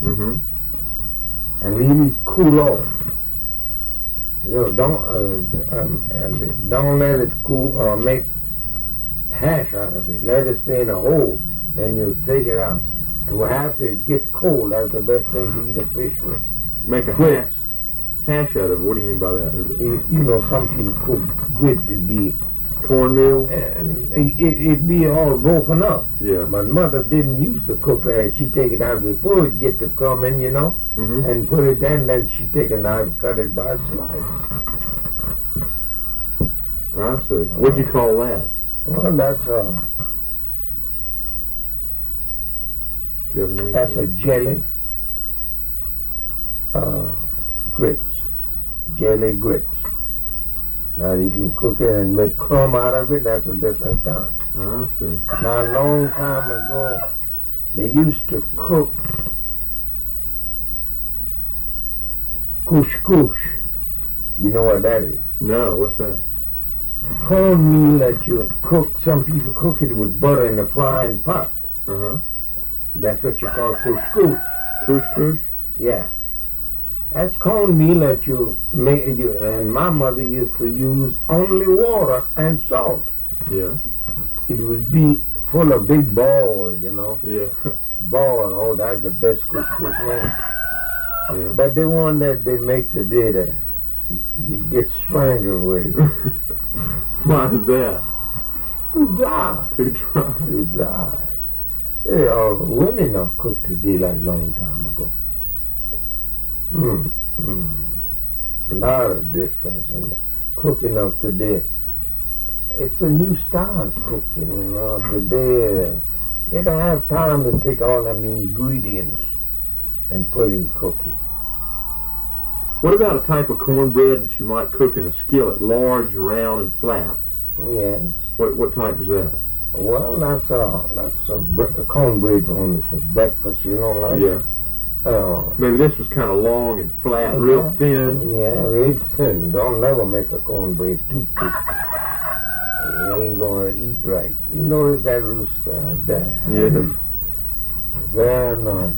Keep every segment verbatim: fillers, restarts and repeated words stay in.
Mm-hmm. And leave it cool off. You know, don't uh, um, uh, don't let it cool or uh, make hash out of it. Let it stay in a hole. Then you take it out. And we'll have to get cold. That's the best thing to eat a fish with. Make a hash hash out of it. What do you mean by that? You, you know, some people cook grit to be cornmeal, and it, it be all broken up. Yeah. My mother didn't use to cook that. She take it out before it get the crumb in, you know, mm-hmm. and put it in. Then she take a knife and cut it by slice. I see. What'd you call that? Well, that's um. Do you have a name? That's a jelly. Uh, grits. Jelly grits. Now you can cook it and make crumb out of it, that's a different time. I see. Now a long time ago, they used to cook couscous. You know what that is? No, what's that? Cornmeal that you cook, some people cook it with butter in a frying pot. Uh-huh. That's what you call couscous. Couscous? Yeah. That's cornmeal that you make, you, and my mother used to use only water and salt. Yeah. It would be full of big ball, you know. Yeah. Ball, oh, that's the best couscous name. Yeah. But the one that they make today, that you get strangled with it. Why is that? Too dry. Too dry. Too dry. Yeah, uh, women don't cook today like long time ago. Mm, mm. A lot of difference in the cooking of today. It's a new style of cooking, you know. Today, uh, they don't have time to take all them ingredients and put in cooking. What about a type of cornbread that you might cook in a skillet, large, round, and flat? Yes. What what type was that? Well, that's a that's a, bre- a cornbread only for breakfast, you know, like. Yeah. Uh, Maybe this was kind of long and flat, real yeah. thin. Yeah, real thin. Don't never make a cornbread too thick. You ain't gonna eat right. You notice that rooster out there? Yeah. Very nice.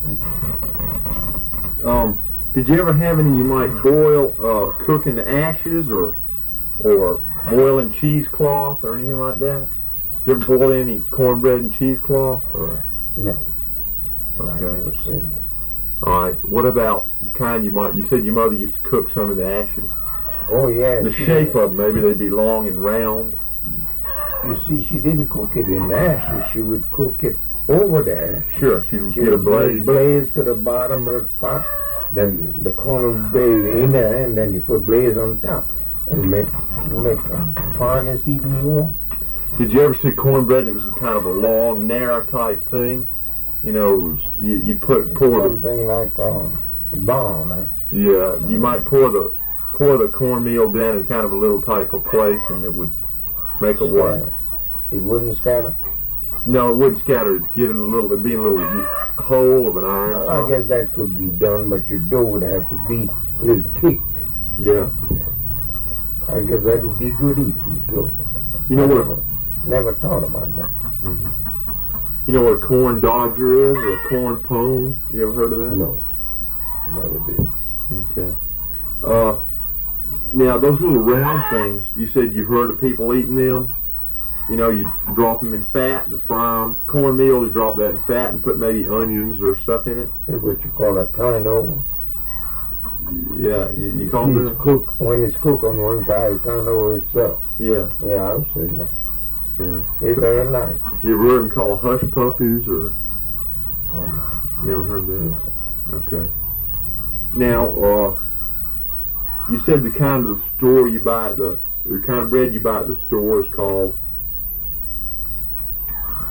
Um, did you ever have any you might boil, uh, cook in the ashes, or or boil in cheesecloth or anything like that? Did you ever boil any cornbread in cheesecloth? Or? No. Okay. I've never seen it. All right. What about the kind you might? You said your mother used to cook some in the ashes. Oh, yeah. The she, shape of them, maybe they'd be long and round. You see, she didn't cook it in the ashes. She would cook it over the ash. Sure, she'd She get a would blade. blaze to the bottom of the pot. Then the cornbread in there, and then you put blaze on top. And make, make a finest eating you want. Did you ever see cornbread that was kind of a long, narrow type thing? You know, it was, you, you put pour the Something like uh, bone, eh? yeah. You might pour the pour the cornmeal down in kind of a little type of place, and it would make a what? Scatter. It wouldn't scatter? No, it wouldn't scatter. It'd get in a little. It'd be in a little hole of an iron. I guess that could be done, but your dough would have to be a little thick. Yeah. I guess that would be good eating too. You know I what? Never, never thought about that. Mm-hmm. You know what a corn dodger is, or a corn pone? You ever heard of that? No, never did. Okay. Uh, now those little round things, you said you heard of people eating them. You know, you drop them in fat and fry them. Cornmeal, you drop that in fat and put maybe onions or stuff in it. It's what you call a turnover. Yeah, you, you call It's them? cooked, when it's cooked on one side, it turn over itself. Yeah. Yeah, I've seen that. Yeah. It's very nice. You ever heard them called hush puppies, or Oh, no. you never heard that? No. Okay. Now, uh, you said the kind of store you buy at the, the kind of bread you buy at the store is called